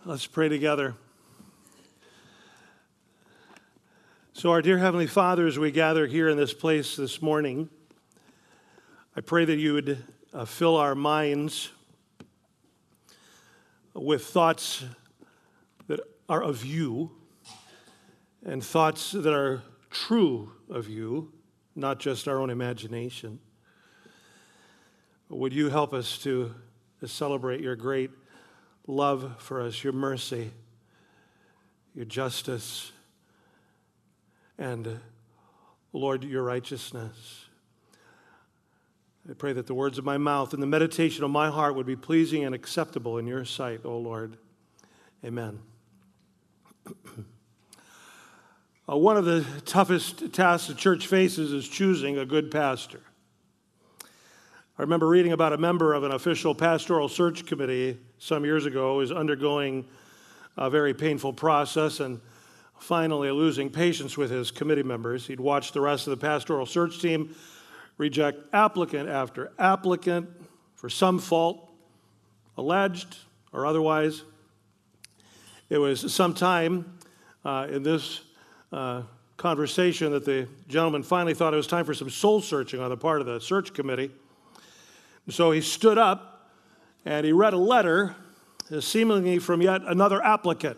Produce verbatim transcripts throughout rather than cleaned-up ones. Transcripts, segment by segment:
Let's pray together. So our dear Heavenly Father, as we gather here in this place this morning, I pray that you would uh, fill our minds with thoughts that are of you and thoughts that are true of you, not just our own imagination. Would you help us to, to celebrate your great love for us, your mercy, your justice, and, Lord, your righteousness. I pray that the words of my mouth and the meditation of my heart would be pleasing and acceptable in your sight, O Lord. Amen. uh, one of the toughest tasks the church faces is choosing a good pastor. I remember reading about a member of an official pastoral search committee some years ago who was undergoing a very painful process and finally losing patience with his committee members. He'd watched the rest of the pastoral search team reject applicant after applicant for some fault, alleged or otherwise. It was sometime uh, in this uh, conversation that the gentleman finally thought it was time for some soul searching on the part of the search committee. So he stood up and he read a letter, seemingly from yet another applicant.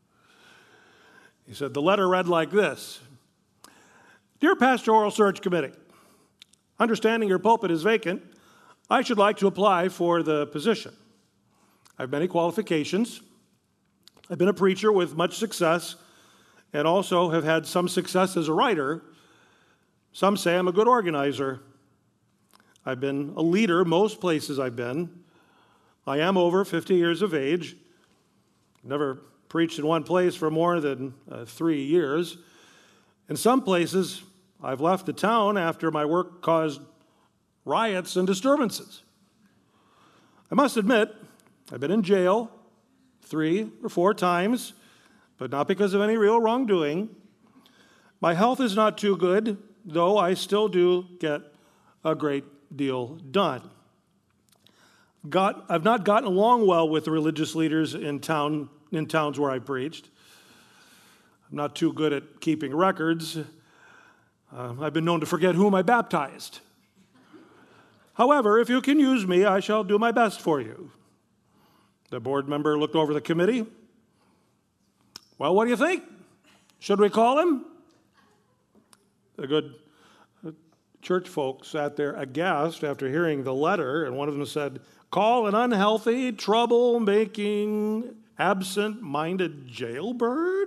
He said, the letter read like this: Dear Pastoral Search Committee, understanding your pulpit is vacant, I should like to apply for the position. I have many qualifications. I've been a preacher with much success and also have had some success as a writer. Some say I'm a good organizer. I've been a leader most places I've been. I am over fifty years of age. Never preached in one place for more than uh, three years. In some places, I've left the town after my work caused riots and disturbances. I must admit, I've been in jail three or four times, but not because of any real wrongdoing. My health is not too good, though I still do get a great deal done. Got, I've not gotten along well with the religious leaders in town, in towns where I preached. I'm not too good at keeping records. Uh, I've been known to forget whom I baptized. However, if you can use me, I shall do my best for you. The board member looked over the committee. Well, what do you think? Should we call him? The good church folks sat there aghast after hearing the letter, and one of them said, call an unhealthy, trouble-making, absent-minded jailbird?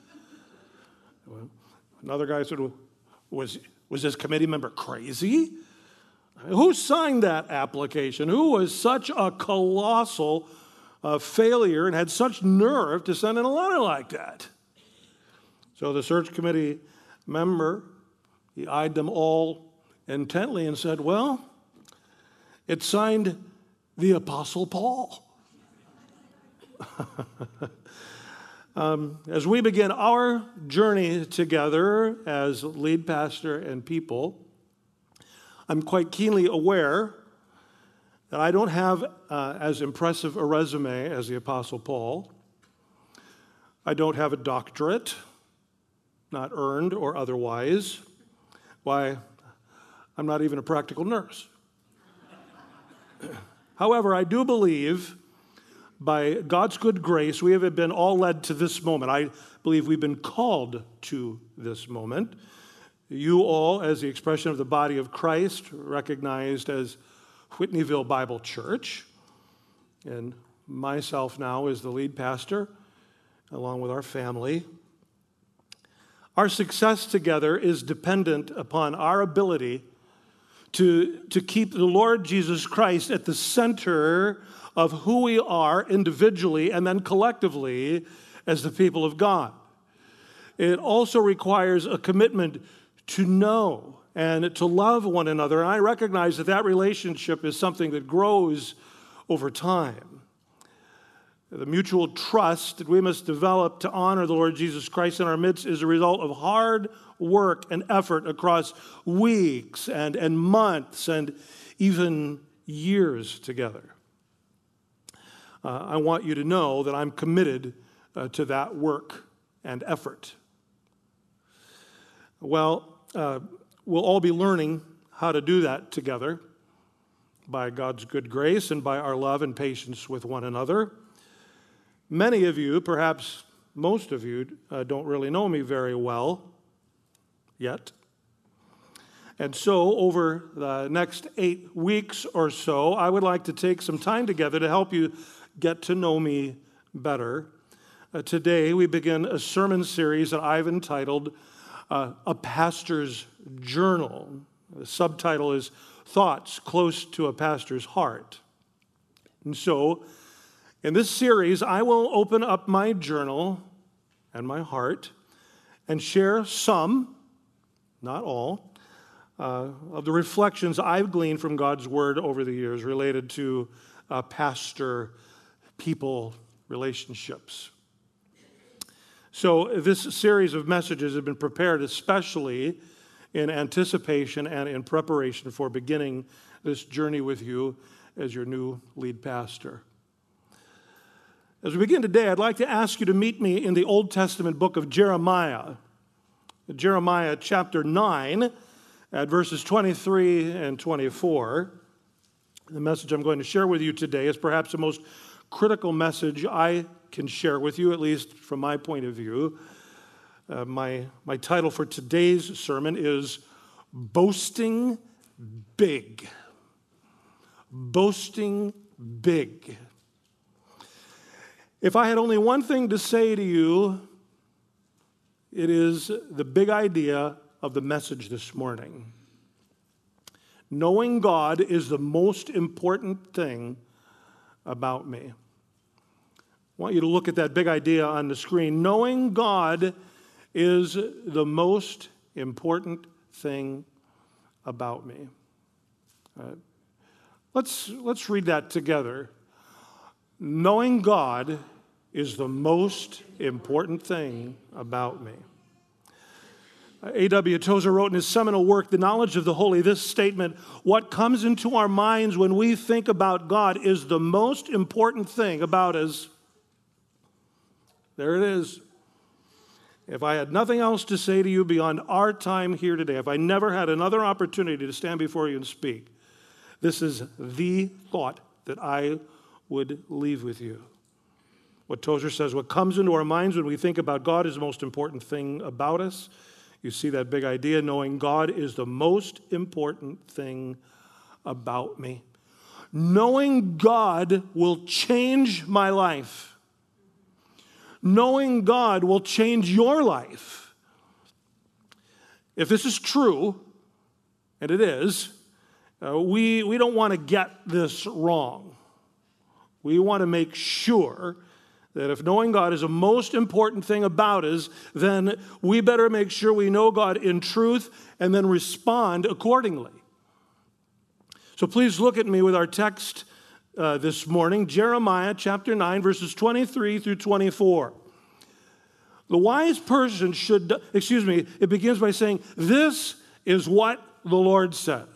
Another guy said, was, was this committee member crazy? Who signed that application? Who was such a colossal uh, failure and had such nerve to send in a letter like that? So the search committee member, he eyed them all intently and said, well, it signed the Apostle Paul. um, as we begin our journey together as lead pastor and people, I'm quite keenly aware that I don't have uh, as impressive a resume as the Apostle Paul. I don't have a doctorate, not earned or otherwise. Why, I'm not even a practical nurse. However, I do believe by God's good grace, we have been all led to this moment. I believe we've been called to this moment. You all, as the expression of the body of Christ, recognized as Whitneyville Bible Church, and myself now as the lead pastor, along with our family. Our success together is dependent upon our ability To, to keep the Lord Jesus Christ at the center of who we are individually and then collectively as the people of God. It also requires a commitment to know and to love one another. And I recognize that that relationship is something that grows over time. The mutual trust that we must develop to honor the Lord Jesus Christ in our midst is a result of hard work and effort across weeks and, and months and even years together. uh, I want you to know that I'm committed uh, to that work and effort. Well, uh, we'll all be learning how to do that together by God's good grace and by our love and patience with one another. Many of you, perhaps most of you, uh, don't really know me very well yet. And so over the next eight weeks or so, I would like to take some time together to help you get to know me better. Uh, today, we begin a sermon series that I've entitled uh, A Pastor's Journal. The subtitle is Thoughts Close to a Pastor's Heart. And so, in this series, I will open up my journal and my heart and share some, not all, uh, of the reflections I've gleaned from God's Word over the years related to uh, pastor-people relationships. So this series of messages have been prepared especially in anticipation and in preparation for beginning this journey with you as your new lead pastor. As we begin today, I'd like to ask you to meet me in the Old Testament book of Jeremiah. Jeremiah chapter nine, at verses twenty-three and twenty-four. The message I'm going to share with you today is perhaps the most critical message I can share with you, at least from my point of view. Uh, my, my title for today's sermon is Boasting Big. Boasting Big. If I had only one thing to say to you, it is the big idea of the message this morning. Knowing God is the most important thing about me. I want you to look at that big idea on the screen. Knowing God is the most important thing about me. Uh, let's, let's read that together. Knowing God is the most important thing about me. A W Tozer wrote in his seminal work, The Knowledge of the Holy, this statement: what comes into our minds when we think about God is the most important thing about us. There it is. If I had nothing else to say to you beyond our time here today, if I never had another opportunity to stand before you and speak, this is the thought that I would leave with you. What Tozer says, what comes into our minds when we think about God is the most important thing about us. You see that big idea, knowing God is the most important thing about me. Knowing God will change my life. Knowing God will change your life. If this is true, and it is, uh, we, we don't want to get this wrong. We want to make sure that if knowing God is the most important thing about us, then we better make sure we know God in truth and then respond accordingly. So please look at me with our text uh, this morning, Jeremiah chapter nine, verses twenty-three through twenty-four. The wise person should, excuse me, it begins by saying, this is what the Lord says.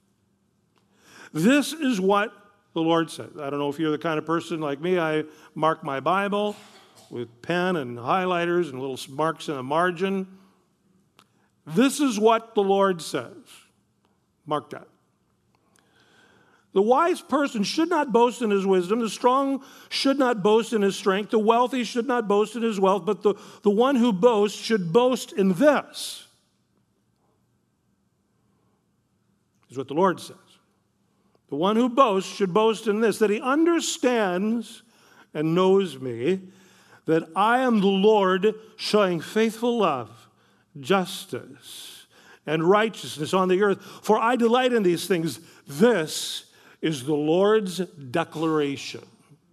This is what the Lord says. I don't know if you're the kind of person like me. I mark my Bible with pen and highlighters and little marks in the margin. This is what the Lord says. Mark that. The wise person should not boast in his wisdom. The strong should not boast in his strength. The wealthy should not boast in his wealth. But the, the one who boasts should boast in this, is what the Lord says. The one who boasts should boast in this, that he understands and knows me, that I am the Lord, showing faithful love, justice, and righteousness on the earth. For I delight in these things. This is the Lord's declaration.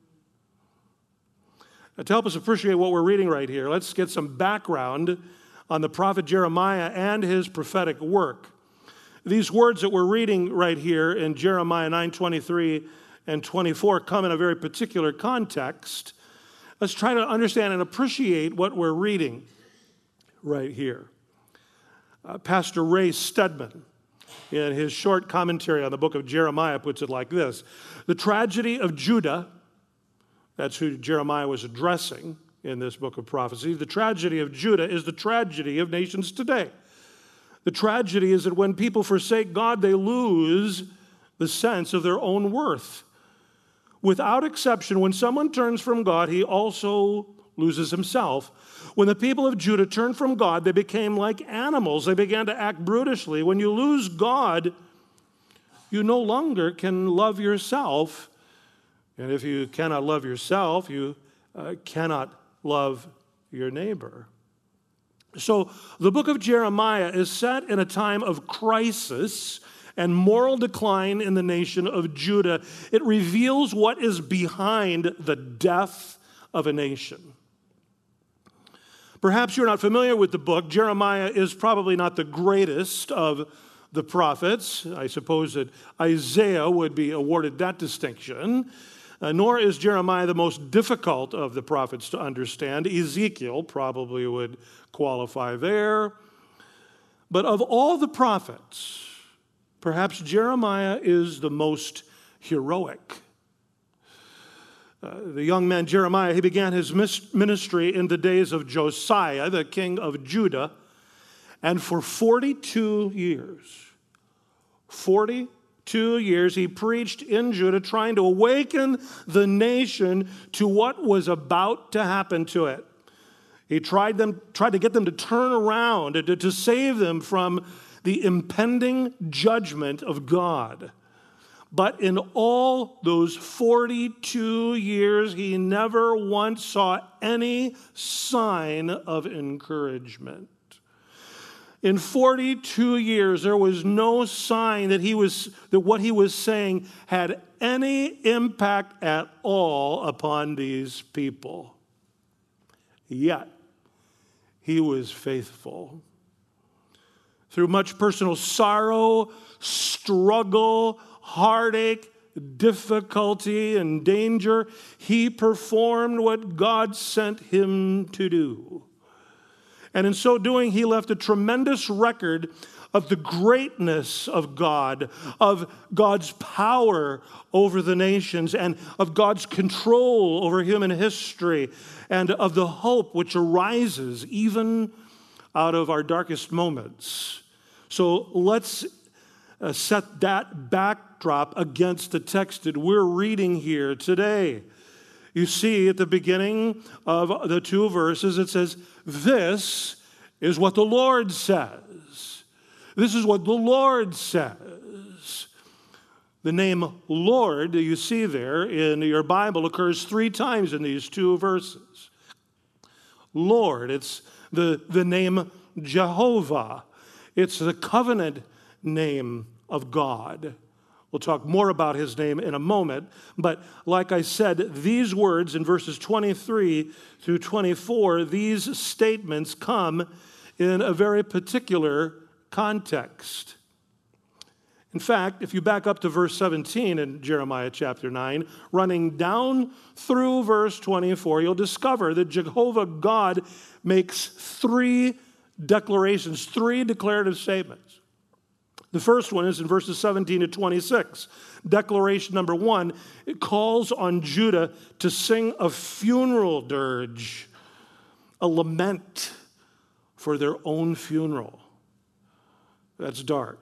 Now, to help us appreciate what we're reading right here, let's get some background on the prophet Jeremiah and his prophetic work. These words that we're reading right here in Jeremiah nine, twenty-three and twenty-four come in a very particular context. Let's try to understand and appreciate what we're reading right here. Uh, Pastor Ray Stedman, in his short commentary on the book of Jeremiah, puts it like this: the tragedy of Judah That's who Jeremiah was addressing in this book of prophecy. The tragedy of Judah is the tragedy of nations today. The tragedy is that when people forsake God, they lose the sense of their own worth. Without exception, when someone turns from God, he also loses himself. When the people of Judah turned from God, they became like animals. They began to act brutishly. When you lose God, you no longer can love yourself. And if you cannot love yourself, you uh, cannot love your neighbor. So the book of Jeremiah is set in a time of crisis and moral decline in the nation of Judah. It reveals what is behind the death of a nation. Perhaps you're not familiar with the book. Jeremiah is probably not the greatest of the prophets. I suppose that Isaiah would be awarded that distinction. Uh, nor is Jeremiah the most difficult of the prophets to understand. Ezekiel probably would qualify there. But of all the prophets, perhaps Jeremiah is the most heroic. Uh, the young man Jeremiah, he began his ministry in the days of Josiah, the king of Judah, and for forty-two years, forty-two years, he preached in Judah, trying to awaken the nation to what was about to happen to it. He tried them, tried to get them to turn around, to, to save them from the impending judgment of God. But in all those forty-two years, he never once saw any sign of encouragement. In forty-two years, there was no sign that he was that what he was saying had any impact at all upon these people. Yet, he was faithful. Through much personal sorrow, struggle, heartache, difficulty, and danger, he performed what God sent him to do. And in so doing, he left a tremendous record of the greatness of God, of God's power over the nations, and of God's control over human history, and of the hope which arises even out of our darkest moments. So let's uh, set that backdrop against the text that we're reading here today. You see, at the beginning of the two verses, it says, "This is what the Lord says." This is what the Lord says. The name Lord, you see there in your Bible, occurs three times in these two verses. Lord, it's the, the name Jehovah. It's the covenant name of God. We'll talk more about his name in a moment. But like I said, these words in verses twenty-three through twenty-four, these statements come in a very particular context. In fact, if you back up to verse seventeen in Jeremiah chapter nine, running down through verse twenty-four, you'll discover that Jehovah God makes three declarations, three declarative statements. The first one is in verses seventeen to twenty-six. Declaration number one, it calls on Judah to sing a funeral dirge, a lament for their own funeral. That's dark.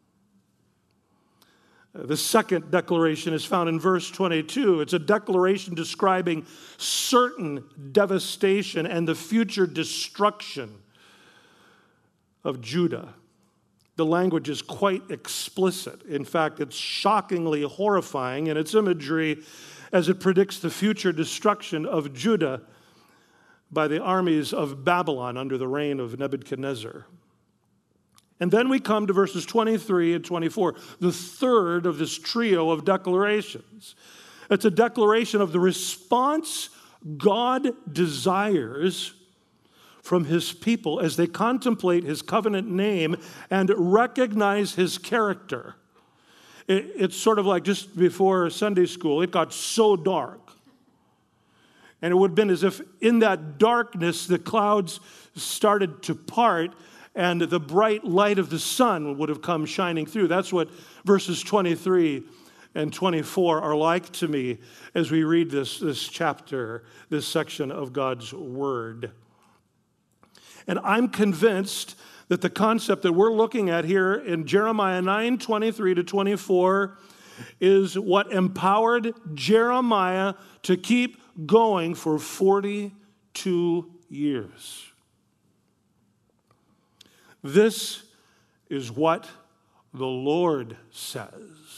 The second declaration is found in verse twenty-two. It's a declaration describing certain devastation and the future destruction of Judah. The language is quite explicit. In fact, it's shockingly horrifying in its imagery as it predicts the future destruction of Judah by the armies of Babylon under the reign of Nebuchadnezzar. And then we come to verses twenty-three and twenty-four, the third of this trio of declarations. It's a declaration of the response God desires from his people as they contemplate his covenant name and recognize his character. It, it's sort of like just before Sunday school, it got so dark. And it would have been as if in that darkness, the clouds started to part and the bright light of the sun would have come shining through. That's what verses twenty-three and twenty-four are like to me as we read this, this chapter, this section of God's Word. And I'm convinced that the concept that we're looking at here in Jeremiah nine, twenty-three to twenty-four is what empowered Jeremiah to keep going for forty-two years. This is what the Lord says.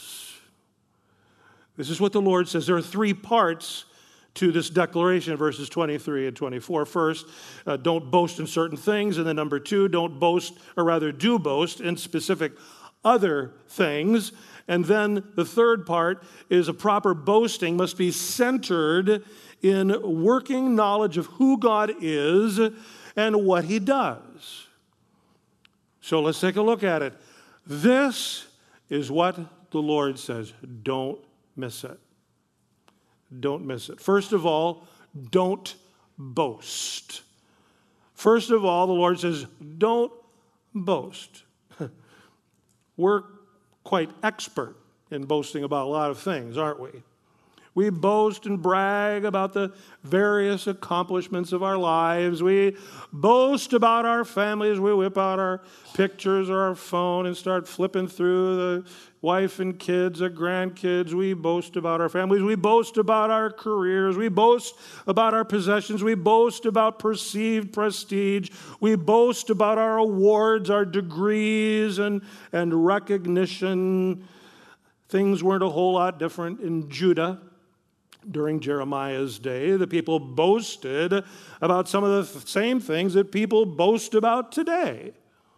This is what the Lord says. There are three parts to this declaration, verses twenty-three and twenty-four. First, uh, don't boast in certain things. And then number two, don't boast, or rather do boast in specific other things. And then the third part is a proper boasting must be centered in working knowledge of who God is and what he does. So let's take a look at it. This is what the Lord says. Don't miss it. Don't miss it. First of all, don't boast. First of all, the Lord says, don't boast. We're quite expert in boasting about a lot of things, aren't we? We boast and brag about the various accomplishments of our lives. We boast about our families. We whip out our pictures or our phone and start flipping through the wife and kids, the grandkids. We boast about our families. We boast about our careers. We boast about our possessions. We boast about perceived prestige. We boast about our awards, our degrees, and, and recognition. Things weren't a whole lot different in Judah. During Jeremiah's day, the people boasted about some of the same things that people boast about today.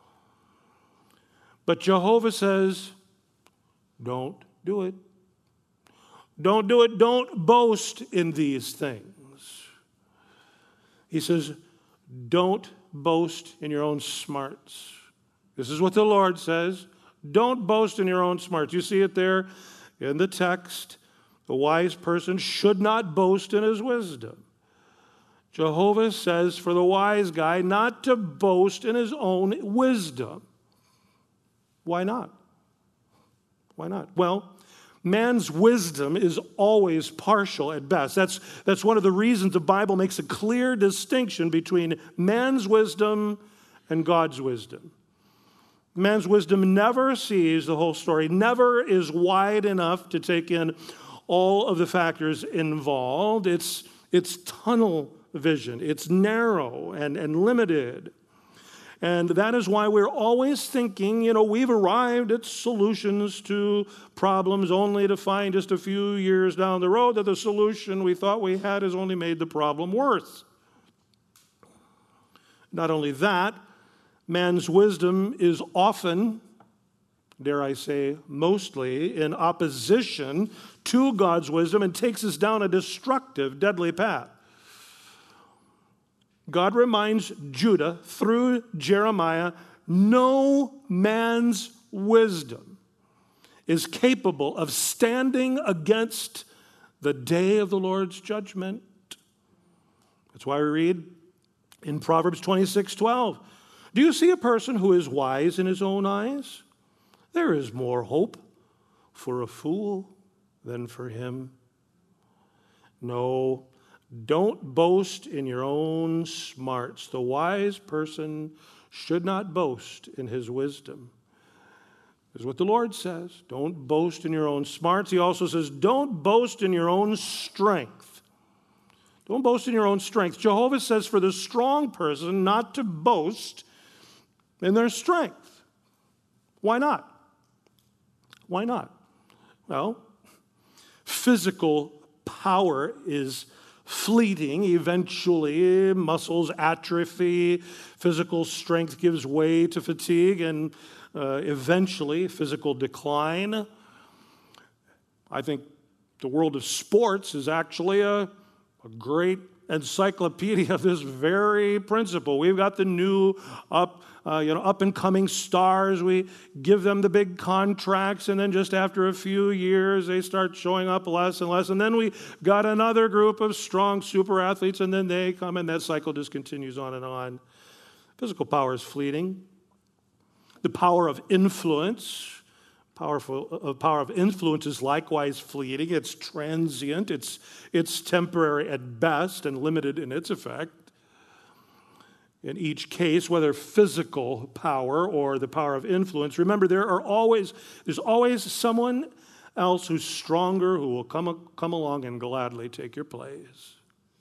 But Jehovah says, don't do it. Don't do it. Don't boast in these things. He says, don't boast in your own smarts. This is what the Lord says. Don't boast in your own smarts. You see it there in the text. The wise person should not boast in his wisdom. Jehovah says for the wise guy not to boast in his own wisdom. Why not? Why not? Well, man's wisdom is always partial at best. That's, that's one of the reasons the Bible makes a clear distinction between man's wisdom and God's wisdom. Man's wisdom never sees the whole story, never is wide enough to take in all of the factors involved. It's, it's tunnel vision. It's narrow and, and limited. And that is why we're always thinking, you know, we've arrived at solutions to problems only to find just a few years down the road that the solution we thought we had has only made the problem worse. Not only that, man's wisdom is often, dare I say, mostly in opposition to God's wisdom and takes us down a destructive, deadly path. God reminds Judah through Jeremiah, no man's wisdom is capable of standing against the day of the Lord's judgment. That's why we read in Proverbs twenty-six twelve, do you see a person who is wise in his own eyes? There is more hope for a fool than for him. No, don't boast in your own smarts. The wise person should not boast in his wisdom. This is what the Lord says. Don't boast in your own smarts. He also says, don't boast in your own strength. Don't boast in your own strength. Jehovah says for the strong person not to boast in their strength. Why not? Why not? Well, physical power is fleeting. Eventually, muscles atrophy, physical strength gives way to fatigue, and uh, eventually, physical decline. I think the world of sports is actually a, a great encyclopedia of this very principle. We've got the new up Uh, you know, up-and-coming stars. We give them the big contracts, and then just after a few years, they start showing up less and less. And then we got another group of strong super athletes, and then they come, and that cycle just continues on and on. Physical power is fleeting. The power of influence, Powerful, uh, power of influence is likewise fleeting. It's transient. It's, it's temporary at best and limited in its effect. In each case, whether physical power or the power of influence, remember there are always, there's always someone else who's stronger who will come, come along and gladly take your place.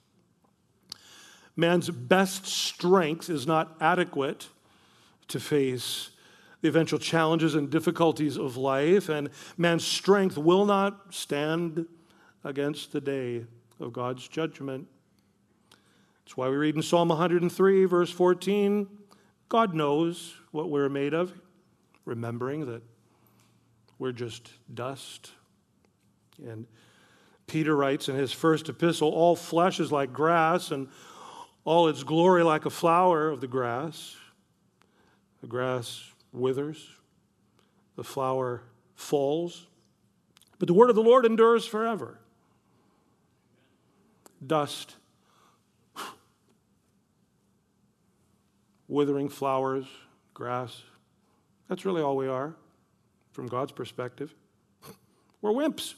Man's best strength is not adequate to face the eventual challenges and difficulties of life, and man's strength will not stand against the day of God's judgment. That's why we read in Psalm one hundred three, verse fourteen, God knows what we're made of, remembering that we're just dust. And Peter writes in his first epistle, all flesh is like grass, and all its glory like a flower of the grass. The grass withers, the flower falls, but the word of the Lord endures forever. Dust, withering flowers, grass, that's really all we are from God's perspective. We're wimps.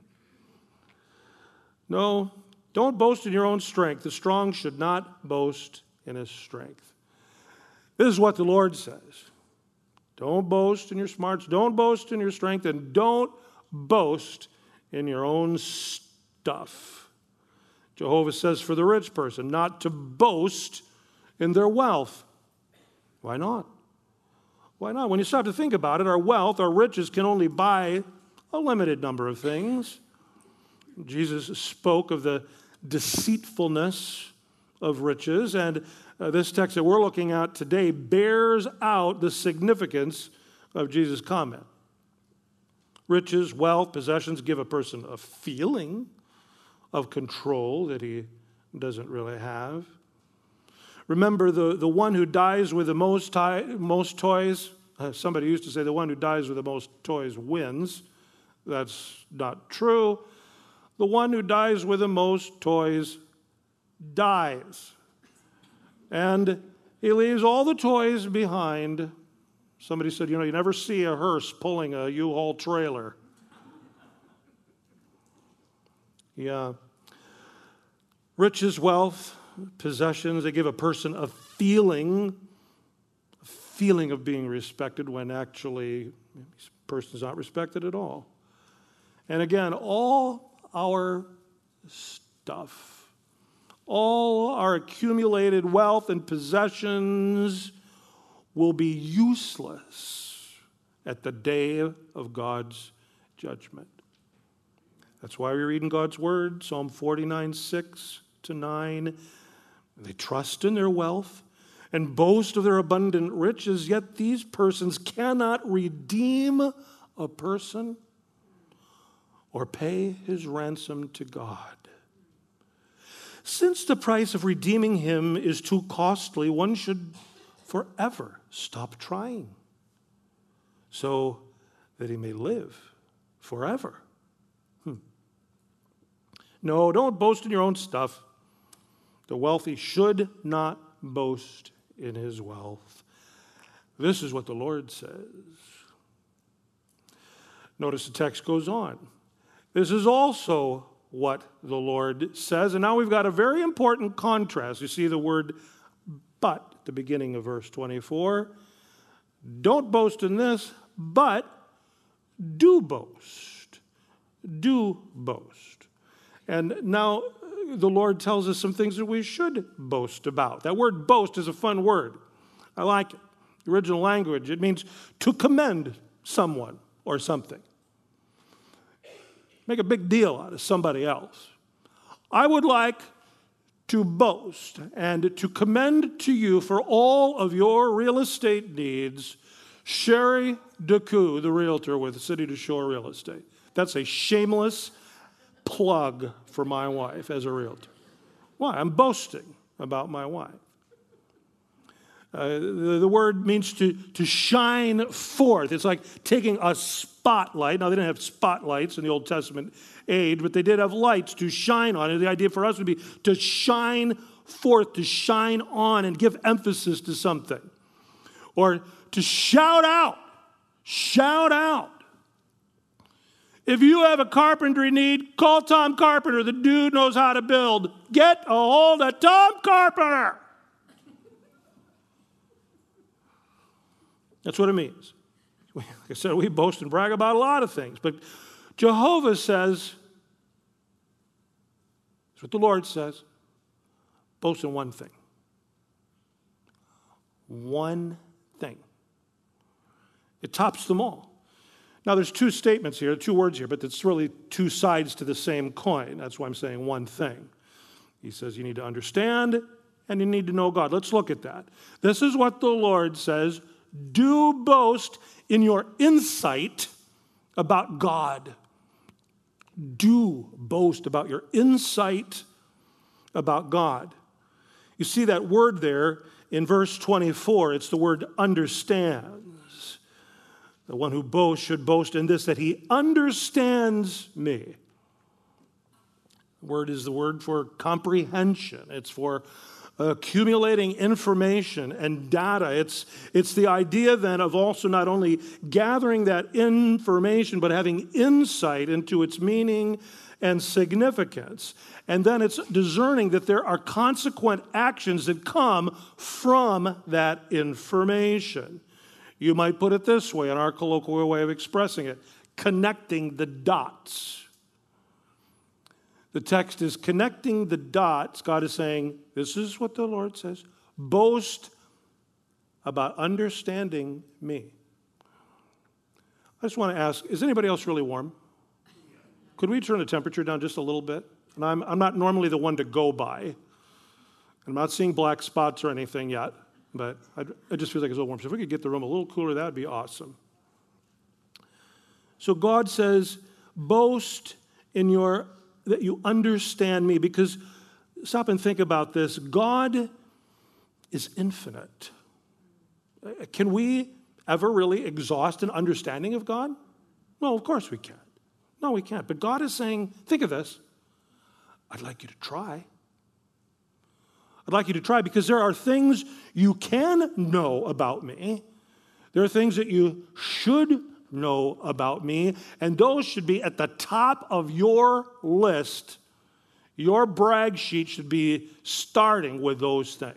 No, don't boast in your own strength. The strong should not boast in his strength. This is what the Lord says. Don't boast in your smarts, don't boast in your strength, and don't boast in your own stuff. Jehovah says for the rich person not to boast in their wealth. Why not? Why not? When you start to think about it, our wealth, our riches can only buy a limited number of things. Jesus spoke of the deceitfulness of riches, and uh, this text that we're looking at today bears out the significance of Jesus' comment. Riches, wealth, possessions give a person a feeling of control that he doesn't really have. Remember, the, the one who dies with the most, tie, most toys, uh, somebody used to say the one who dies with the most toys wins. That's not true. The one who dies with the most toys dies. And he leaves all the toys behind. Somebody said, you know, you never see a hearse pulling a U-Haul trailer. Yeah. Riches, wealth, possessions, they give a person a feeling, a feeling of being respected when actually this person is not respected at all. And again, all our stuff, all our accumulated wealth and possessions will be useless at the day of God's judgment. That's why we read in God's word, Psalm forty-nine, six to nine. They trust in their wealth and boast of their abundant riches, yet these persons cannot redeem a person or pay his ransom to God. Since the price of redeeming him is too costly, one should forever stop trying so that he may live forever. Hmm. No, don't boast in your own stuff. The wealthy should not boast in his wealth. This is what the Lord says. Notice the text goes on. This is also what the Lord says. And now we've got a very important contrast. You see the word but at the beginning of verse twenty-four. Don't boast in this, but do boast. Do boast. And now the Lord tells us some things that we should boast about. That word boast is a fun word. I like it. The original language, it means to commend someone or something. Make a big deal out of somebody else. I would like to boast and to commend to you for all of your real estate needs Sherry DeCou, the realtor with City to Shore Real Estate. That's a shameless plug for my wife as a realtor. Why? I'm boasting about my wife. Uh, the, the word means to, to shine forth. It's like taking a spotlight. Now, they didn't have spotlights in the Old Testament age, but they did have lights to shine on. And the idea for us would be to shine forth, to shine on and give emphasis to something. Or to shout out, shout out If you have a carpentry need, call Tom Carpenter. The dude knows how to build. Get a hold of Tom Carpenter. That's what it means. Like I said, we boast and brag about a lot of things, but Jehovah says, that's what the Lord says, boast in one thing. One thing. It tops them all. Now, there's two statements here, two words here, but it's really two sides to the same coin. That's why I'm saying one thing. He says you need to understand and you need to know God. Let's look at that. This is what the Lord says. Do boast in your insight about God. Do boast about your insight about God. You see that word there in verse twenty-four. It's the word understands. The one who boasts should boast in this, that he understands me. The word is the word for comprehension. It's for accumulating information and data. It's, it's the idea then of also not only gathering that information, but having insight into its meaning and significance. And then it's discerning that there are consequent actions that come from that information. You might put it this way, in our colloquial way of expressing it, connecting the dots. The text is connecting the dots. God is saying, this is what the Lord says. Boast about understanding me. I just want to ask, is anybody else really warm? Could we turn the temperature down just a little bit? And I'm, I'm not normally the one to go by. I'm not seeing black spots or anything yet, but I, I just feel like it's a little warm. So if we could get the room a little cooler, that would be awesome. So God says, boast in your that you understand me, because stop and think about this. God is infinite. Can we ever really exhaust an understanding of God? No, of course we can't. No, we can't. But God is saying, think of this. I'd like you to try. I'd like you to try, because there are things you can know about me. There are things that you should know about me, and those should be at the top of your list. Your brag sheet should be starting with those things.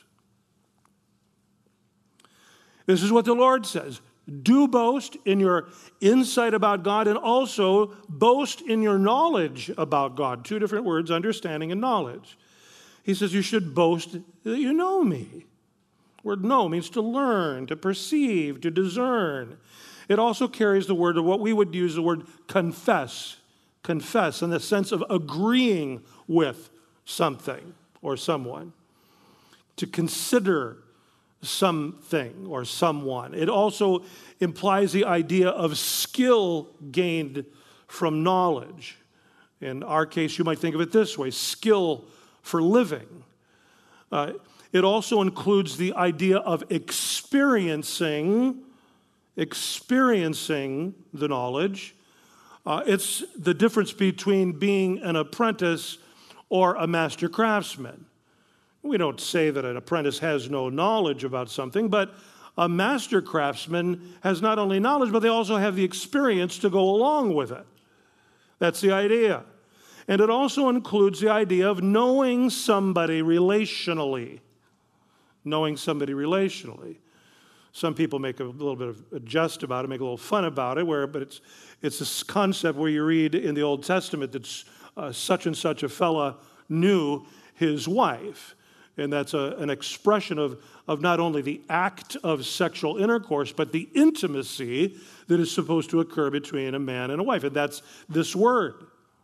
This is what the Lord says. Do boast in your insight about God, and also boast in your knowledge about God. Two different words, understanding and knowledge. He says you should boast that you know me. The word know means to learn, to perceive, to discern. It also carries the word of what we would use the word confess. Confess in the sense of agreeing with something or someone. To consider something or someone. It also implies the idea of skill gained from knowledge. In our case, you might think of it this way, skill for living. Uh, it also includes the idea of experiencing experiencing the knowledge. Uh, it's the difference between being an apprentice or a master craftsman. We don't say that an apprentice has no knowledge about something, but a master craftsman has not only knowledge, but they also have the experience to go along with it. That's the idea. And it also includes the idea of knowing somebody relationally. Knowing somebody relationally. Some people make a little bit of a jest about it, make a little fun about it, where, but it's it's this concept where you read in the Old Testament that uh, such and such a fella knew his wife. And that's a, an expression of, of not only the act of sexual intercourse, but the intimacy that is supposed to occur between a man and a wife. And that's this word.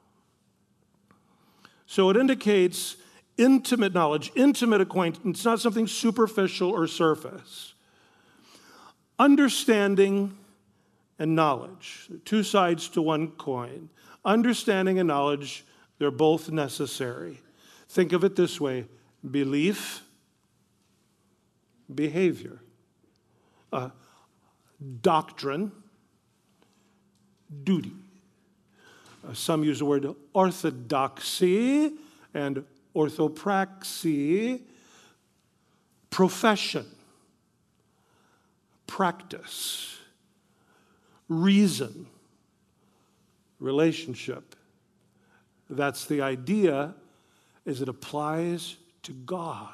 So it indicates intimate knowledge, intimate acquaintance, not something superficial or surface. Understanding and knowledge, two sides to one coin. Understanding and knowledge, they're both necessary. Think of it this way, belief, behavior. Uh, doctrine, duty. Uh, some use the word orthodoxy and orthopraxy. Profession, practice, reason, relationship. That's the idea as it applies to God.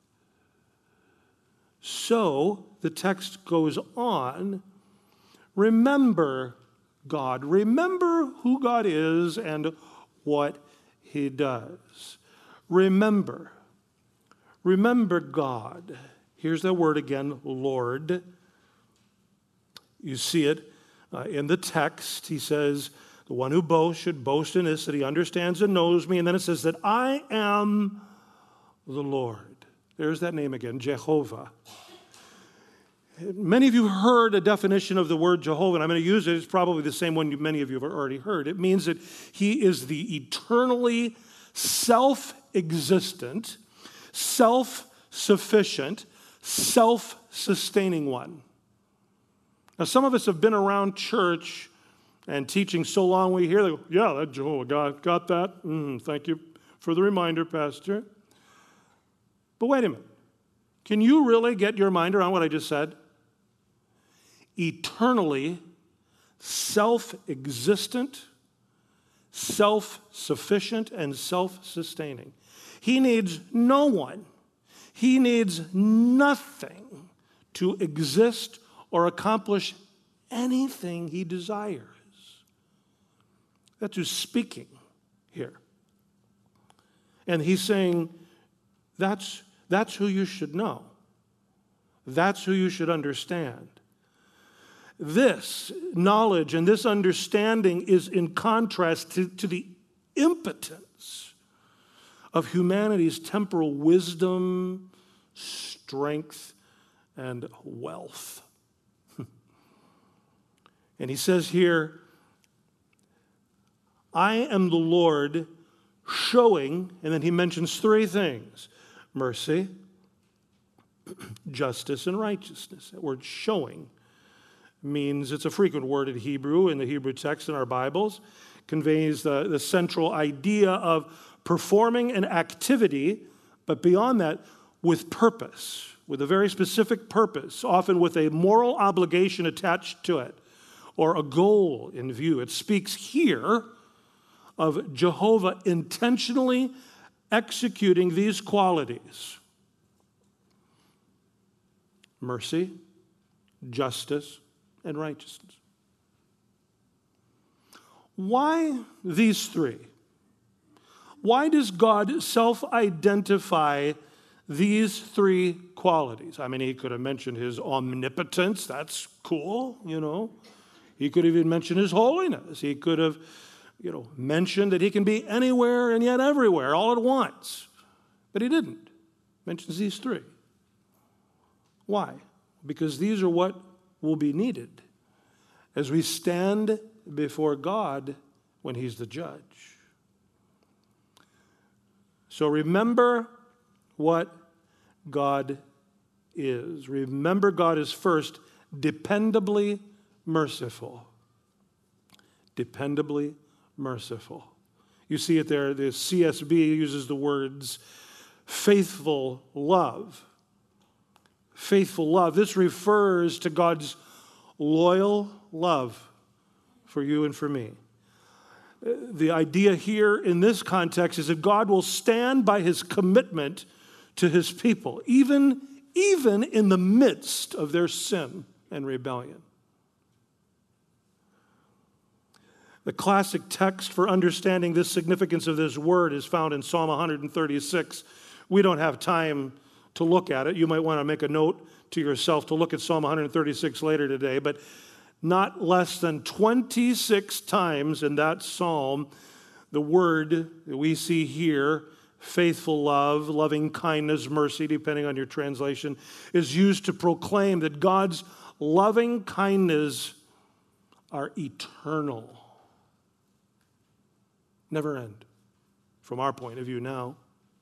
So the text goes on, remember God. Remember who God is and what he does. Remember. Remember God. Here's that word again, Lord. You see it uh, in the text. He says, the one who boasts should boast in this, that he understands and knows me. And then it says that I am the Lord. There's that name again, Jehovah. Many of you heard a definition of the word Jehovah, and I'm going to use it. It's probably the same one many of you have already heard. It means that he is the eternally self-existent, self-sufficient, self-sustaining one. Now, some of us have been around church and teaching so long we hear, yeah, that Jehovah, got, got that? Mm, thank you for the reminder, Pastor. But wait a minute. Can you really get your mind around what I just said? Eternally self-existent, self-sufficient, and self-sustaining. He needs no one. He needs nothing to exist or accomplish anything he desires. That's who's speaking here. And he's saying, that's, that's who you should know. That's who you should understand. This knowledge and this understanding is in contrast to, to the impotence of humanity's temporal wisdom, strength, and wealth. And he says here, I am the Lord showing, and then he mentions three things: mercy, justice, and righteousness. That word showing means, it's a frequent word in Hebrew, in the Hebrew text in our Bibles, conveys the, the central idea of performing an activity, but beyond that, with purpose, with a very specific purpose, often with a moral obligation attached to it, or a goal in view. It speaks here of Jehovah intentionally executing these qualities: mercy, justice, and righteousness. Why these three? Why does God self-identify these three qualities? I mean, he could have mentioned his omnipotence. That's cool, you know. He could have even mentioned his holiness. He could have, you know, mentioned that he can be anywhere and yet everywhere all at once. But he didn't. He mentions these three. Why? Because these are what will be needed as we stand before God when he's the judge. So remember what God is. Remember God is first dependably merciful. Dependably merciful. You see it there. The C S B uses the words faithful love. Faithful love. This refers to God's loyal love for you and for me. The idea here in this context is that God will stand by his commitment to his people, even, even in the midst of their sin and rebellion. The classic text for understanding the significance of this word is found in Psalm one thirty-six. We don't have time to look at it. You might want to make a note to yourself to look at Psalm one thirty-six later today, but not less than twenty-six times in that psalm, the word that we see here, faithful love, loving kindness, mercy, depending on your translation, is used to proclaim that God's loving kindness are eternal. Never end, from our point of view now.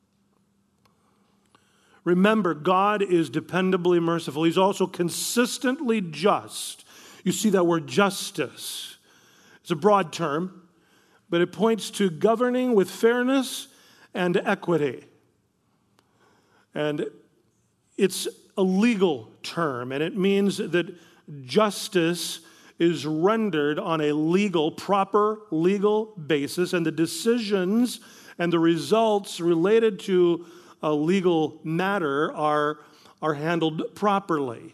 Remember, God is dependably merciful. He's also consistently just. You see that word justice. It's a broad term, but it points to governing with fairness and equity. And it's a legal term, and it means that justice is rendered on a legal, proper legal basis, and the decisions and the results related to a legal matter are, are handled properly.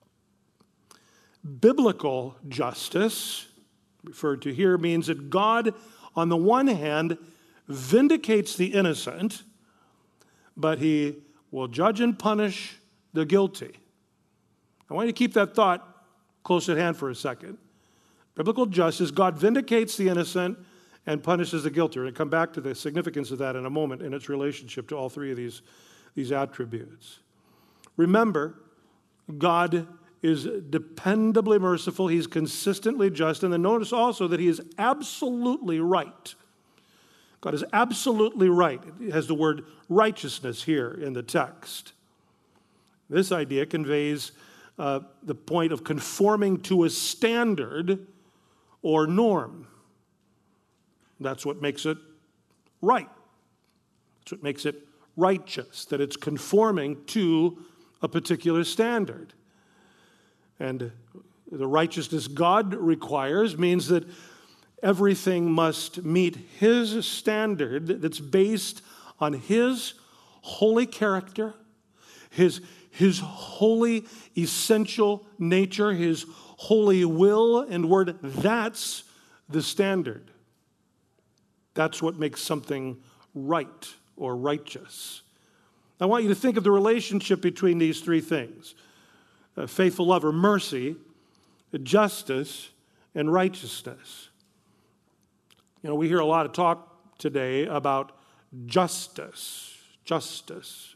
Biblical justice, referred to here, means that God, on the one hand, vindicates the innocent, but he will judge and punish the guilty. I want you to keep that thought close at hand for a second. Biblical justice, God vindicates the innocent and punishes the guilty. We're going to come back to the significance of that in a moment in its relationship to all three of these, these attributes. Remember, God is dependably merciful. He's consistently just. And then notice also that he is absolutely right. God is absolutely right. It has the word righteousness here in the text. This idea conveys uh, the point of conforming to a standard or norm. That's what makes it right. That's what makes it righteous, that it's conforming to a particular standard. And the righteousness God requires means that everything must meet his standard that's based on his holy character, his, his holy essential nature, his holy will and word. That's the standard. That's what makes something right or righteous. I want you to think of the relationship between these three things. Uh, faithful love or mercy, justice, and righteousness. You know, we hear a lot of talk today about justice. Justice.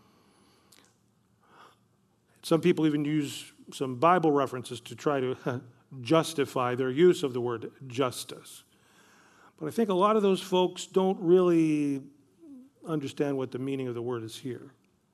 Some people even use some Bible references to try to justify their use of the word justice. But I think a lot of those folks don't really understand what the meaning of the word is here.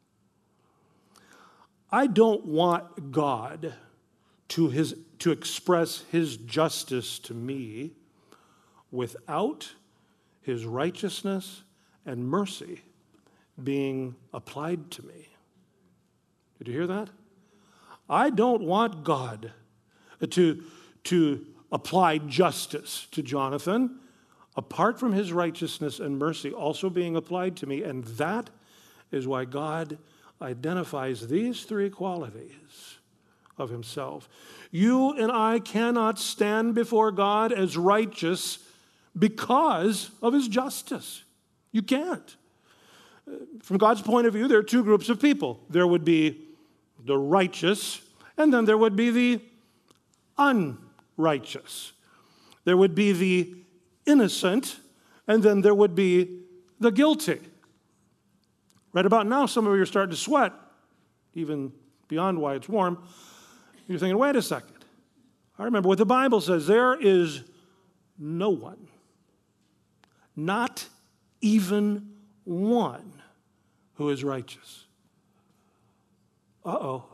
I don't want God to, his, to express his justice to me without his righteousness and mercy being applied to me. Did you hear that? I don't want God to, to apply justice to Jonathan apart from his righteousness and mercy also being applied to me. And that is why God identifies these three qualities of himself. You and I cannot stand before God as righteous because of his justice. You can't. From God's point of view, there are two groups of people. There would be the righteous, and then there would be the unrighteous. There would be the innocent, and then there would be the guilty. Right about now, some of you are starting to sweat, even beyond why it's warm. You're thinking, wait a second. I remember what the Bible says. There is no one, not even one, who is righteous. Uh-oh.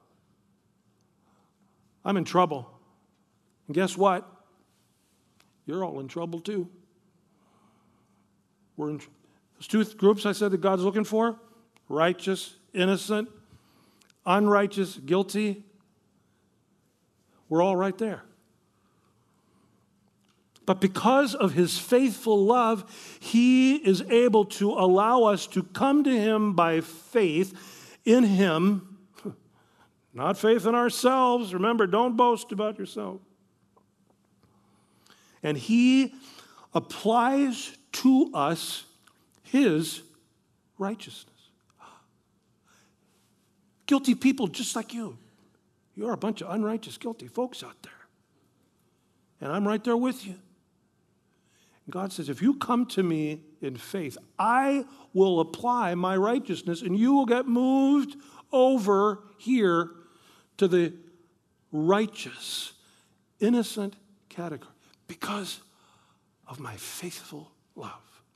I'm in trouble. And guess what? You're all in trouble too. We're in, those two groups I said that God's looking for, righteous, innocent, unrighteous, guilty, we're all right there. But because of his faithful love, he is able to allow us to come to him by faith in him, not faith in ourselves. Remember, don't boast about yourself. And he applies to us his righteousness. Guilty people just like you. You're a bunch of unrighteous, guilty folks out there. And I'm right there with you. God says, if you come to me in faith, I will apply my righteousness and you will get moved over here to the righteous, innocent category because of my faithful love.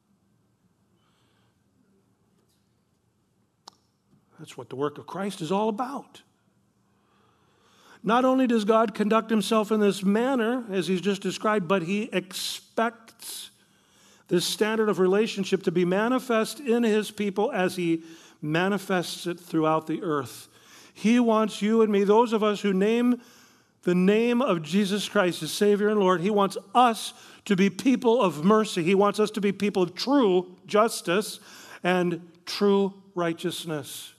That's what the work of Christ is all about. Not only does God conduct himself in this manner, as he's just described, but he expects this standard of relationship to be manifest in his people as he manifests it throughout the earth. He wants you and me, those of us who name the name of Jesus Christ as Savior and Lord. He wants us to be people of mercy. He wants us to be people of true justice and true righteousness.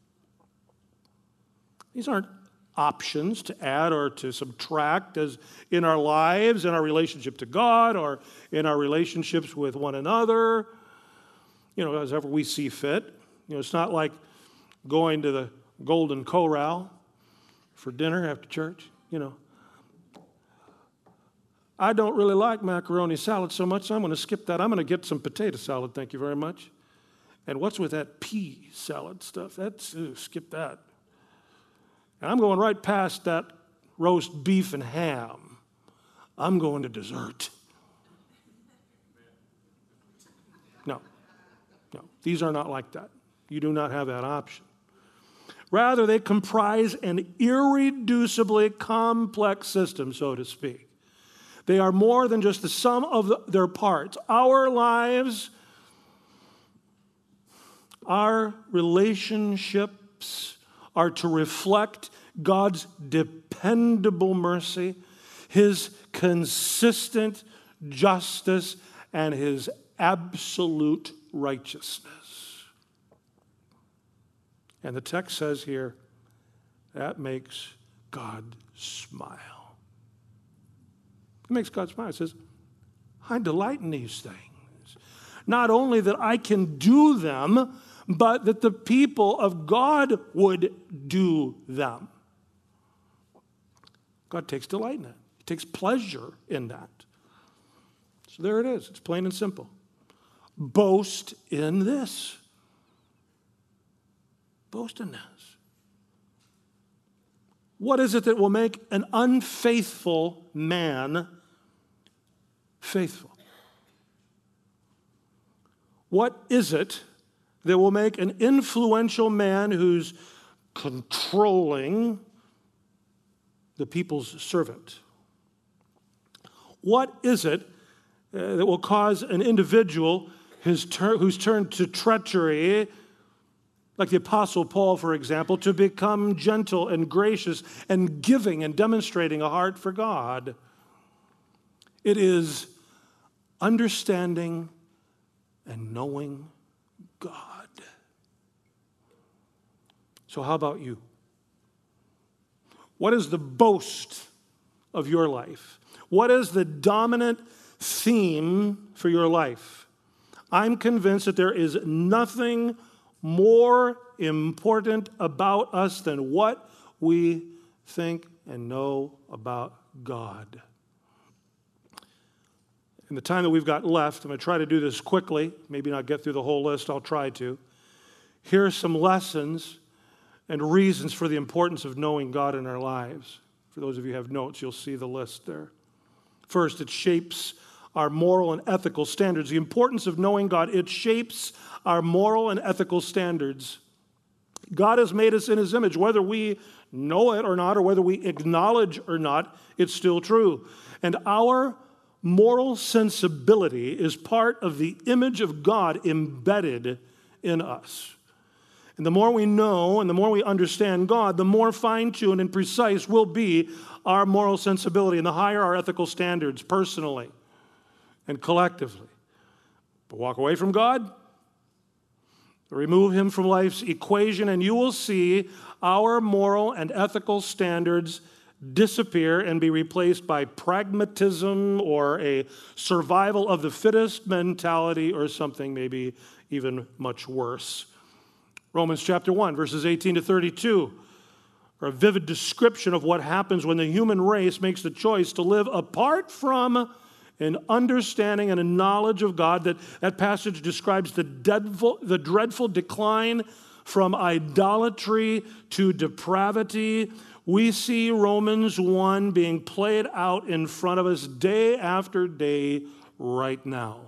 These aren't options to add or to subtract as in our lives, in our relationship to God, or in our relationships with one another, you know, as ever we see fit. You know, it's not like going to the Golden Corral for dinner after church, you know. I don't really like macaroni salad so much, so I'm going to skip that. I'm going to get some potato salad, thank you very much. And what's with that pea salad stuff? That's, ew, skip that. And I'm going right past that roast beef and ham. I'm going to dessert. No, no, these are not like that. You do not have that option. Rather, they comprise an irreducibly complex system, so to speak. They are more than just the sum of the, their parts. Our lives, our relationships are to reflect God's dependable mercy, His consistent justice, and His absolute righteousness. And the text says here, that makes God smile. It makes God smile. It says, I delight in these things. Not only that I can do them, but that the people of God would do them. God takes delight in that. He takes pleasure in that. So there it is. It's plain and simple. Boast in this. Boast in this. What is it that will make an unfaithful man faithful? What is it that will make an influential man who's controlling the people's servant? What is it uh, that will cause an individual who's, tur- who's turned to treachery, like the Apostle Paul, for example, to become gentle and gracious and giving and demonstrating a heart for God? It is understanding and knowing God. So how about you? What is the boast of your life? What is the dominant theme for your life? I'm convinced that there is nothing more important about us than what we think and know about God. In the time that we've got left, I'm going to try to do this quickly, maybe not get through the whole list, I'll try to. Here are some lessons and reasons for the importance of knowing God in our lives. For those of you who have notes, you'll see the list there. First, it shapes our moral and ethical standards. The importance of knowing God, it shapes our moral and ethical standards. God has made us in His image. Whether we know it or not, or whether we acknowledge or not, it's still true. And our moral sensibility is part of the image of God embedded in us. And the more we know and the more we understand God, the more fine-tuned and precise will be our moral sensibility and the higher our ethical standards personally and collectively. But walk away from God, remove Him from life's equation, and you will see our moral and ethical standards disappear and be replaced by pragmatism or a survival of the fittest mentality or something maybe even much worse. Romans chapter one, verses eighteen to thirty-two are a vivid description of what happens when the human race makes the choice to live apart from an understanding and a knowledge of God. That, that passage describes the dreadful, the dreadful decline from idolatry to depravity. We see Romans one being played out in front of us day after day right now.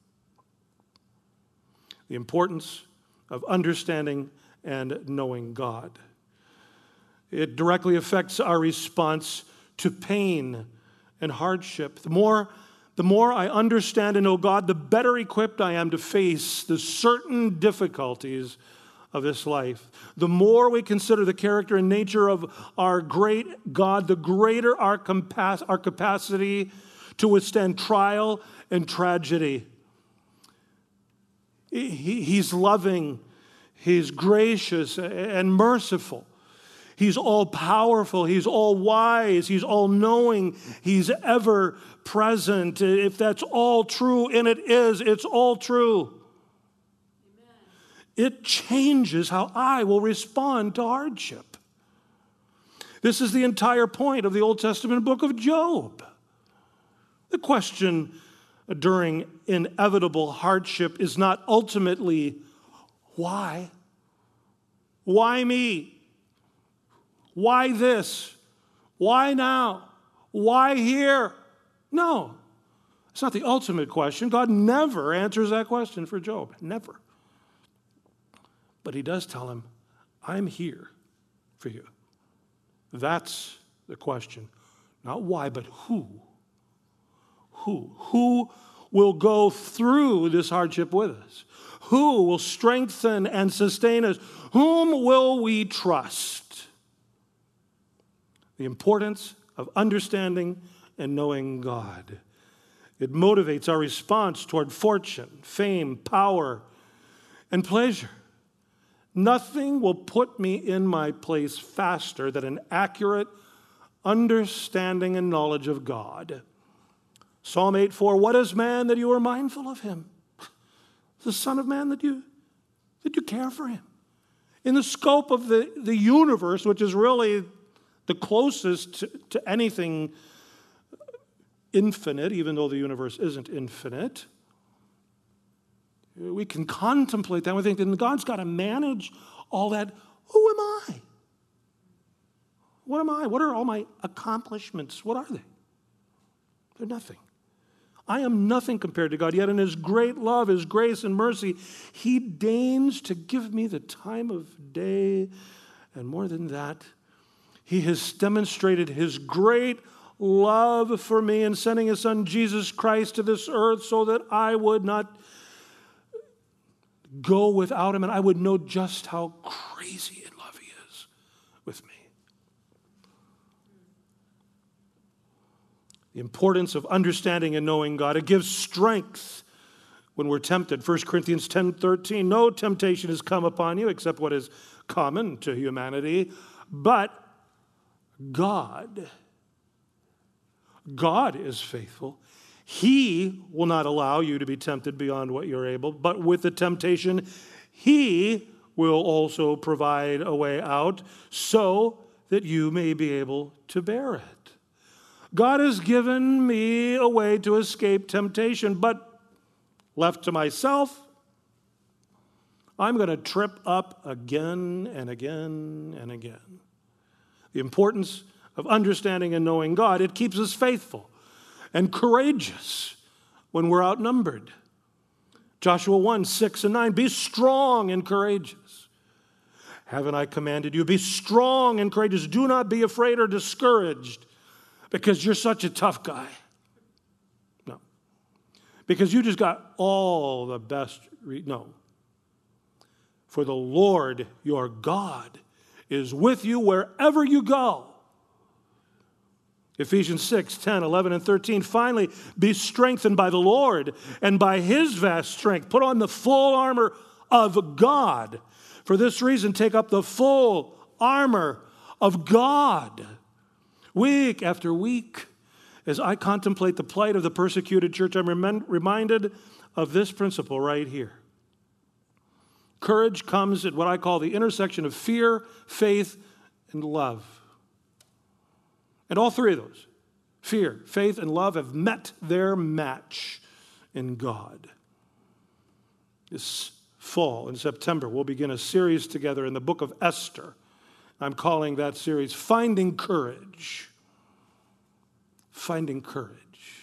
The importance of understanding and knowing God. It directly affects our response to pain and hardship. The more, the more I understand and know God, the better equipped I am to face the certain difficulties of this life. The more we consider the character and nature of our great God, the greater our, compa- our capacity to withstand trial and tragedy. He, he's loving, he's gracious and merciful. He's all-powerful, he's all-wise, he's all-knowing, he's ever-present. If that's all true, and it is, it's all true. Amen. It changes how I will respond to hardship. This is the entire point of the Old Testament book of Job. The question during inevitable hardship is not ultimately, why? Why me? Why this? Why now? Why here? No, it's not the ultimate question. God never answers that question for Job, never. But he does tell him, I'm here for you. That's the question. Not why, but who? Who? Who will go through this hardship with us? Who will strengthen and sustain us? Whom will we trust? The importance of understanding and knowing God. It motivates our response toward fortune, fame, power, and pleasure. Nothing will put me in my place faster than an accurate understanding and knowledge of God. Psalm eight four, what is man that you are mindful of him? The Son of Man that you, that you care for him. In the scope of the, the universe, which is really the closest to, to anything infinite, even though the universe isn't infinite, we can contemplate that. We think that God's got to manage all that. Who am I? What am I? What are all my accomplishments? What are they? They're nothing. I am nothing compared to God, yet in his great love, his grace and mercy, he deigns to give me the time of day, and more than that, he has demonstrated his great love for me in sending his son Jesus Christ to this earth so that I would not go without him and I would know just how crazy in love he is with me. The importance of understanding and knowing God. It gives strength when we're tempted. First Corinthians ten thirteen, no temptation has come upon you except what is common to humanity, but God, God is faithful. He will not allow you to be tempted beyond what you're able, but with the temptation, he will also provide a way out so that you may be able to bear it. God has given me a way to escape temptation, but left to myself, I'm going to trip up again and again and again. The importance of understanding and knowing God, it keeps us faithful and courageous when we're outnumbered. Joshua one, six and nine, be strong and courageous. Haven't I commanded you? Be strong and courageous. Do not be afraid or discouraged because you're such a tough guy. No. Because you just got all the best. Re- no. For the Lord your God is with you wherever you go. Ephesians six, ten, eleven, and thirteen. Finally, be strengthened by the Lord and by his vast strength. Put on the full armor of God. For this reason, take up the full armor of God. Week after week, as I contemplate the plight of the persecuted church, I'm rem- reminded of this principle right here. Courage comes at what I call the intersection of fear, faith, and love. And all three of those, fear, faith, and love, have met their match in God. This fall, in September, we'll begin a series together in the book of Esther. I'm calling that series Finding Courage. Finding Courage.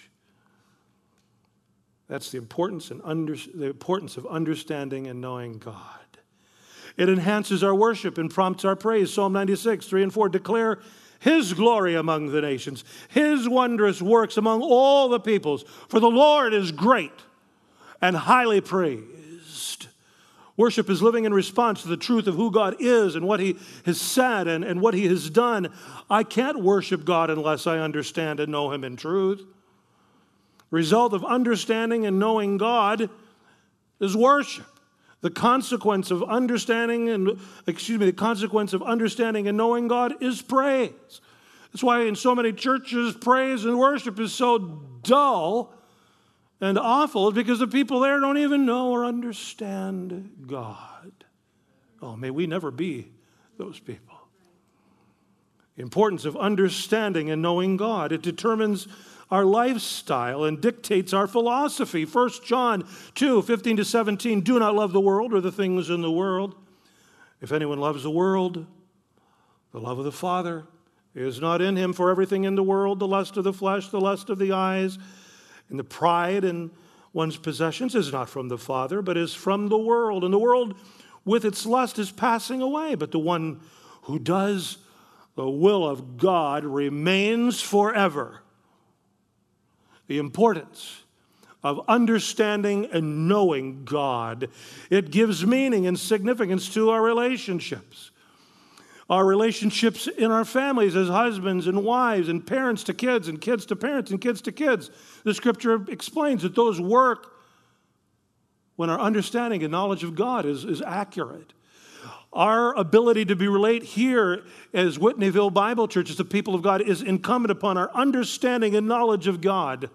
That's the importance and under, the importance of understanding and knowing God. It enhances our worship and prompts our praise. Psalm ninety-six, three and four, declare his glory among the nations, his wondrous works among all the peoples. For the Lord is great and highly praised. Worship is living in response to the truth of who God is and what He has said and, and what He has done. I can't worship God unless I understand and know Him in truth. Result of understanding and knowing God is worship. The consequence of understanding and, excuse me, the consequence of understanding and knowing God is praise. That's why in so many churches, praise and worship is so dull and awful, because the people there don't even know or understand God. Oh, may we never be those people. The importance of understanding and knowing God. It determines our lifestyle and dictates our philosophy. First John two, fifteen to seventeen, do not love the world or the things in the world. If anyone loves the world, the love of the Father is not in him. For everything in the world, the lust of the flesh, the lust of the eyes, and the pride in one's possessions is not from the Father, but is from the world. And the world with its lust is passing away, but the one who does the will of God remains forever. The importance of understanding and knowing God. It gives meaning and significance to our relationships. Our relationships in our families as husbands and wives and parents to kids and kids to parents and kids to kids. The Scripture explains that those work when our understanding and knowledge of God is, is accurate. Our ability to be relate here as Whitneyville Bible Church, as the people of God, is incumbent upon our understanding and knowledge of God.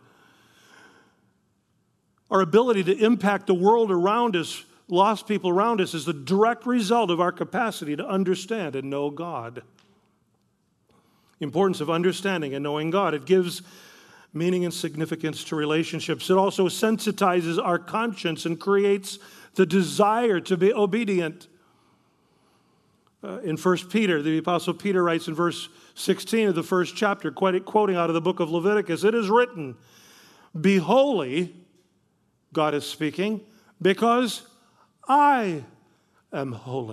Our ability to impact the world around us, lost people around us, is the direct result of our capacity to understand and know God. The importance of understanding and knowing God. It gives meaning and significance to relationships. It also sensitizes our conscience and creates the desire to be obedient. Uh, in First Peter, the Apostle Peter writes in verse sixteen of the first chapter, quoting out of the book of Leviticus, it is written, be holy, God is speaking, because I am holy.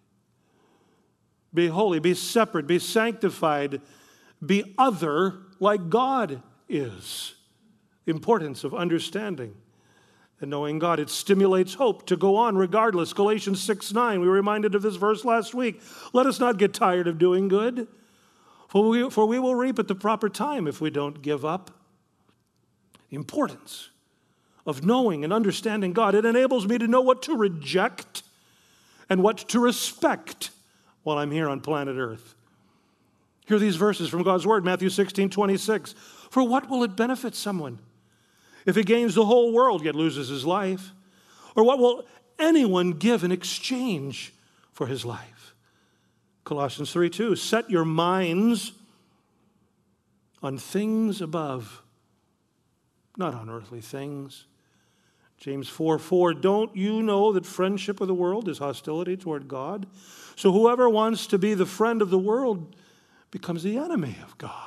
Be holy, be separate, be sanctified, be other like God is. The importance of understanding and knowing God. It stimulates hope to go on regardless. Galatians six nine, we were reminded of this verse last week. Let us not get tired of doing good, for we, for we will reap at the proper time if we don't give up. The importance of knowing and understanding God. It enables me to know what to reject and what to respect while I'm here on planet Earth. Hear these verses from God's Word, Matthew sixteen twenty-six. For what will it benefit someone if he gains the whole world yet loses his life? Or what will anyone give in exchange for his life? Colossians three two, set your minds on things above, not on earthly things. James four four, don't you know that friendship with the world is hostility toward God? So whoever wants to be the friend of the world becomes the enemy of God.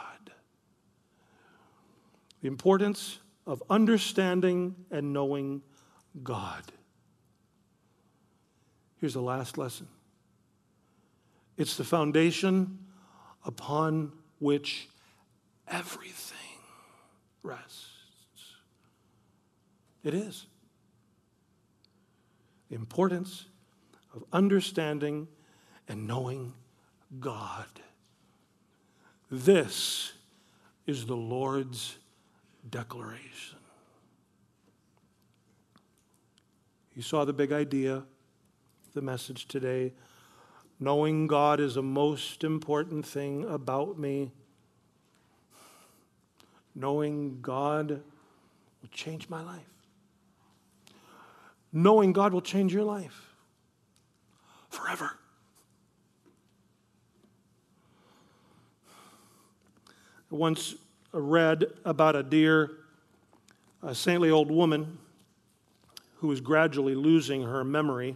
The importance of understanding and knowing God. Here's the last lesson. It's the foundation upon which everything rests. It is. The importance of understanding and knowing God. This is the Lord's declaration. You saw the big idea of the message today. Knowing God is the most important thing about me. Knowing God will change my life. Knowing God will change your life forever. I once read about a dear, a saintly old woman who was gradually losing her memory.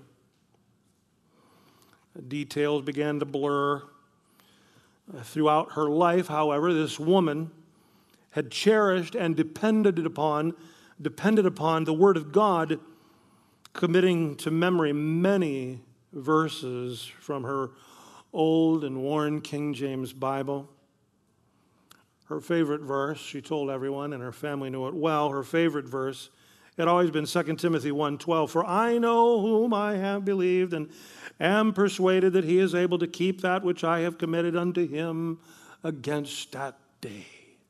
Details began to blur. Throughout her life, however, this woman had cherished and depended upon, depended upon the Word of God, committing to memory many verses from her old and worn King James Bible. Her favorite verse, she told everyone, and her family knew it well, her favorite verse It had always been Second Timothy one twelve. For I know whom I have believed, and am persuaded that he is able to keep that which I have committed unto him against that day.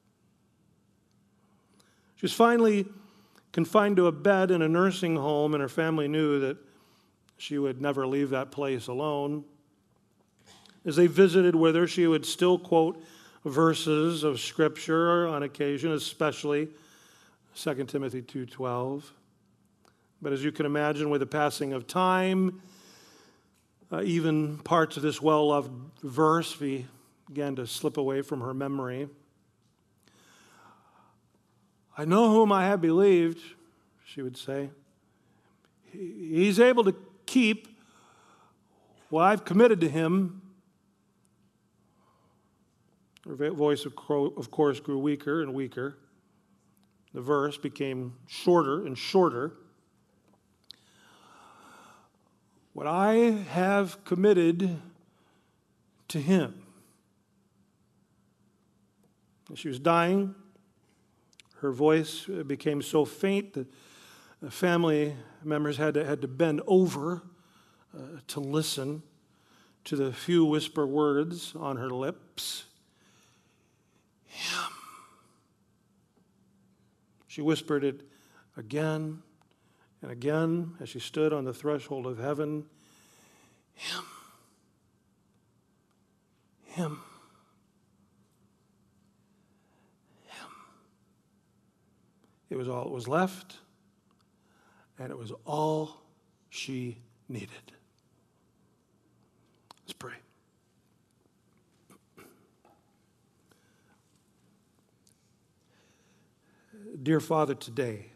She was finally confined to a bed in a nursing home, and her family knew that she would never leave that place alone. As they visited with her, she would still quote verses of Scripture on occasion, especially Second Timothy two twelve. But as you can imagine, with the passing of time, uh, even parts of this well-loved verse began to slip away from her memory. I know whom I have believed, she would say. He's able to keep what I've committed to him. Her voice, of course, grew weaker and weaker. The verse became shorter and shorter. What I have committed to him. As she was dying, her voice became so faint that family members had to, had to bend over uh, to listen to the few whisper words on her lips. Him. She whispered it again and again as she stood on the threshold of heaven. Him. Him. Him. It was all that was left, and it was all she needed. Let's pray. Dear Father, today,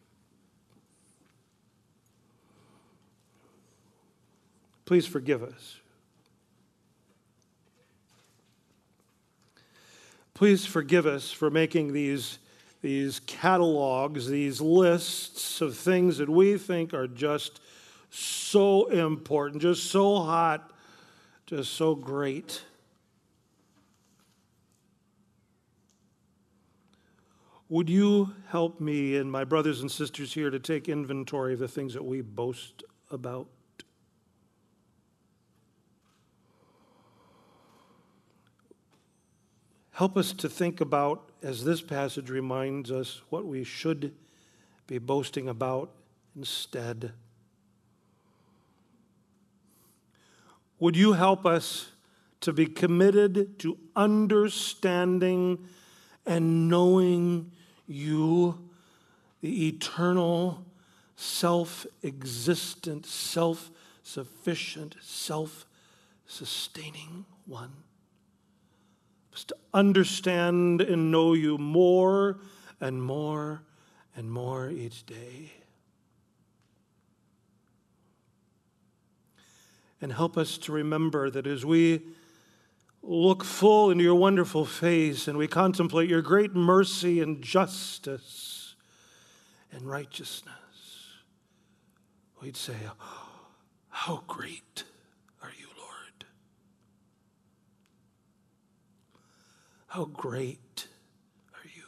please forgive us. Please forgive us for making these, these catalogs, these lists of things that we think are just so important, just so hot, just so great. Would you help me and my brothers and sisters here to take inventory of the things that we boast about? Help us to think about, as this passage reminds us, what we should be boasting about instead. Would you help us to be committed to understanding and knowing you, the eternal, self-existent, self-sufficient, self-sustaining one? Just to understand and know you more and more and more each day. And help us to remember that as we look full into your wonderful face and we contemplate your great mercy and justice and righteousness, we'd say, oh, how great are you, Lord? How great are you?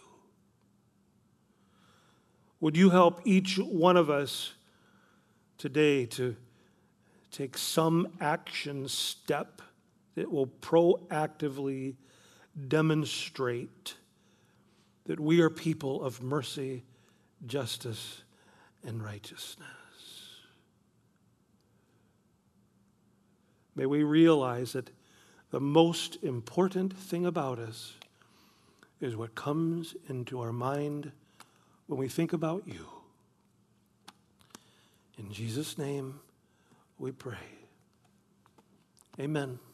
Would you help each one of us today to take some action step that will proactively demonstrate that we are people of mercy, justice, and righteousness. May we realize that the most important thing about us is what comes into our mind when we think about you. In Jesus' name we pray. Amen.